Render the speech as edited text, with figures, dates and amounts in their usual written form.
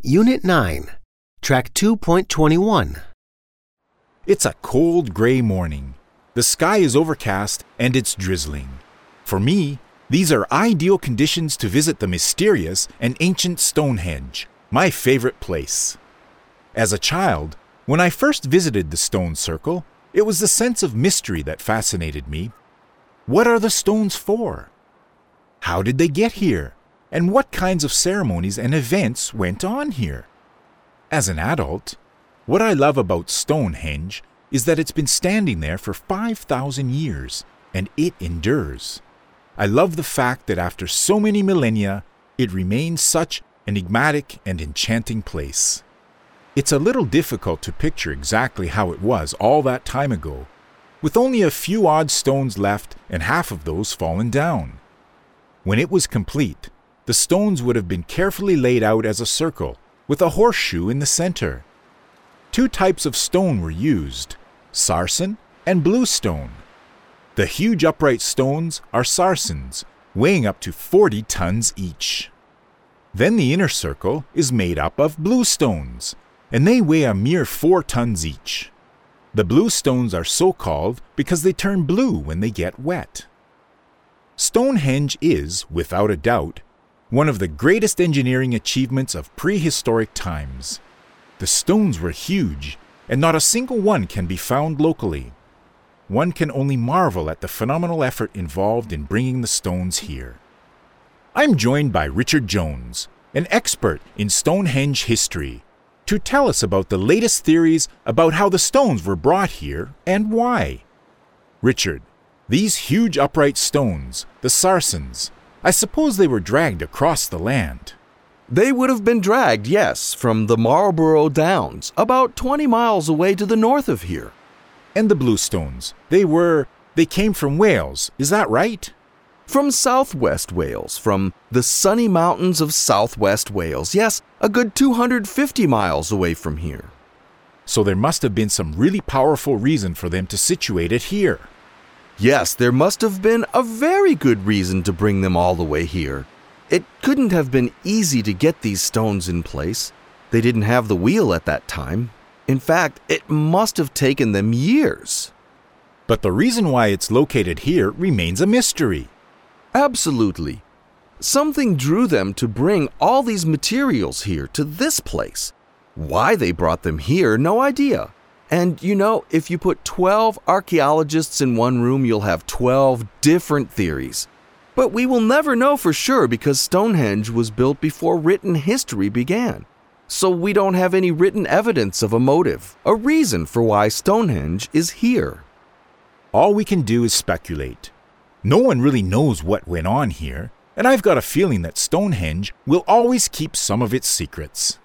Unit 9, Track 2.21. It's a cold, gray morning. The sky is overcast and it's drizzling. For me, these are ideal conditions to visit the mysterious and ancient Stonehenge, my favorite place. As a child, when I first visited the stone circle, it was the sense of mystery that fascinated me. What are the stones for? How did they get here? And what kinds of ceremonies and events went on here? As an adult, what I love about Stonehenge is that it's been standing there for 5,000 years, and it endures. I love the fact that after so many millennia, it remains such an enigmatic and enchanting place. It's a little difficult to picture exactly how it was all that time ago, with only a few odd stones left and half of those fallen down. When it was complete, the stones would have been carefully laid out as a circle, with a horseshoe in the center. 2 types of stone were used, sarsen and bluestone. The huge upright stones are sarsens, weighing up to 40 tons each. Then the inner circle is made up of bluestones, and they weigh a mere 4 tons each. The bluestones are so called because they turn blue when they get wet. Stonehenge is, without a doubt, one of the greatest engineering achievements of prehistoric times. The stones were huge, and not a single one can be found locally. One can only marvel at the phenomenal effort involved in bringing the stones here. I'm joined by Richard Jones, an expert in Stonehenge history, to tell us about the latest theories about how the stones were brought here and why. Richard, these huge upright stones, the sarsens, I suppose they were dragged across the land. They would have been dragged, yes, from the Marlborough Downs, about 20 miles away to the north of here. And the bluestones, they came from Wales, is that right? From southwest Wales, from the sunny mountains of southwest Wales, yes, a good 250 miles away from here. So there must have been some really powerful reason for them to situate it here. Yes, there must have been a very good reason to bring them all the way here. It couldn't have been easy to get these stones in place. They didn't have the wheel at that time. In fact, it must have taken them years. But the reason why it's located here remains a mystery. Absolutely. Something drew them to bring all these materials here to this place. Why they brought them here, no idea. And if you put 12 archaeologists in one room, you'll have 12 different theories. But we will never know for sure because Stonehenge was built before written history began. So we don't have any written evidence of a motive, a reason for why Stonehenge is here. All we can do is speculate. No one really knows what went on here, and I've got a feeling that Stonehenge will always keep some of its secrets.